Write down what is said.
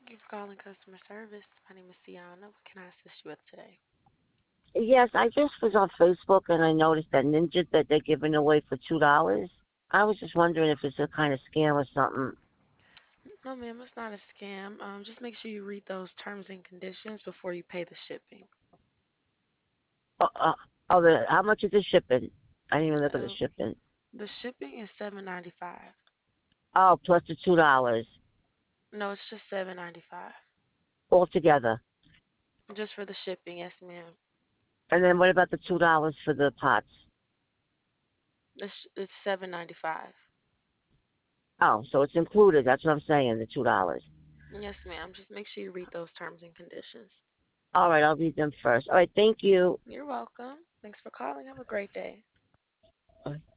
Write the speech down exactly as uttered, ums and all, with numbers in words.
Thank you for calling customer service. My name is Sienna. What can I assist you with today? Yes, I just was on Facebook and I noticed that ninja that they're giving away for two dollars. I was just wondering if it's a kind of scam or something. No, ma'am, it's not a scam. Um, just make sure you read those terms and conditions before you pay the shipping. Oh, uh, oh the, how much is the shipping? I didn't even look at the Uh, shipping. the shipping is seven ninety five. Oh, plus the two dollars No, it's just seven ninety five. altogether. Just for the shipping, yes, ma'am. And then what about the two dollars for the pots? It's it's seven ninety five. Oh, so it's included. That's what I'm saying. The two dollars. Yes, ma'am. Just make sure you read those terms and conditions. All right, I'll read them first. All right, thank you. You're welcome. Thanks for calling. Have a great day.